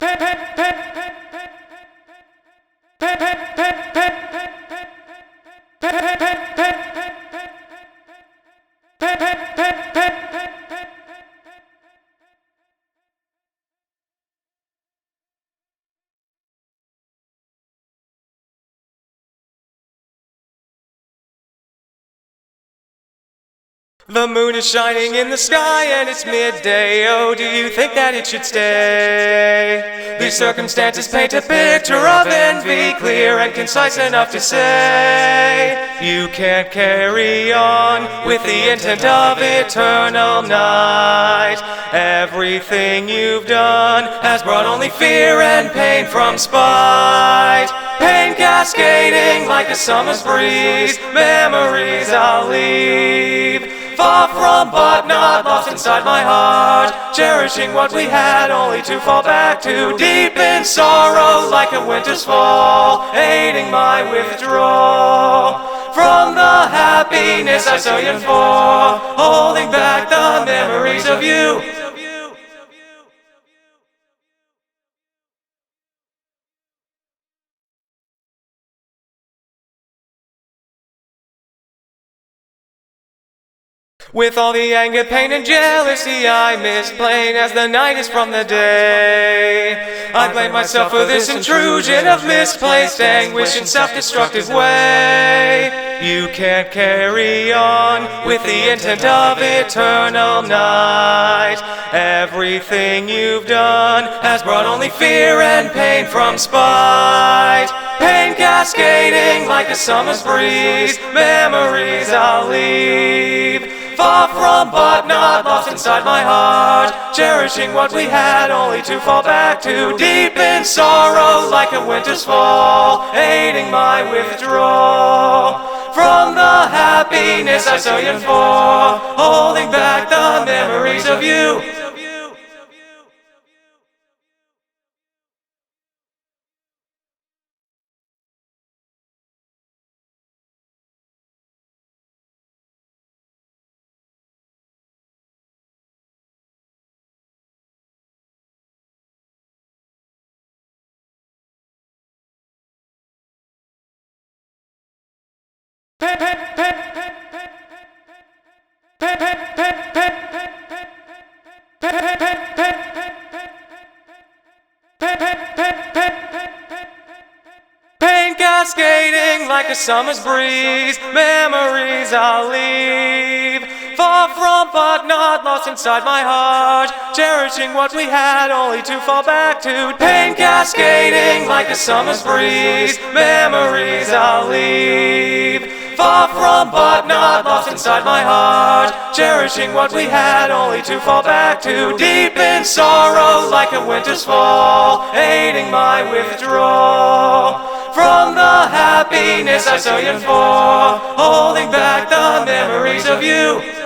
The moon is shining in the sky and it's midday. Oh, do you think that it should stay? These circumstances paint a picture of envy, clear and concise enough to say you can't carry on with the intent of eternal night. Everything you've done has brought only fear and pain from spite. Pain cascading like a summer's breeze. Memories I'll leave far from but not lost inside my heart, cherishing what we had only to fall back to deep in sorrow like a winter's fall, aiding my withdrawal from the happiness I so yearn for, holding back the memories of you. With all the anger, pain, and jealousy I miss playing as the night is from the day. I blame myself for this intrusion of misplaced anguish in self-destructive way. You can't carry on with the intent of eternal night. Everything you've done has brought only fear and pain from spite. Pain cascading like a summer's breeze. Memories I'll leave far from but not lost inside my heart, cherishing what we had only to fall back to deep in sorrow like a winter's fall, aiding my withdrawal from the happiness I so yearn for, holding back the memories of you. Pain cascading like a summer's breeze. Memories I'll leave far from but not lost inside my heart, cherishing what we had only to fall back to. Pain cascading like a summer's breeze. Memories I'll leave far from but not lost inside my heart, cherishing what we had only to fall back to deep in sorrow like a winter's fall, aiding my withdrawal from the happiness I so yearn for, holding back the memories of you.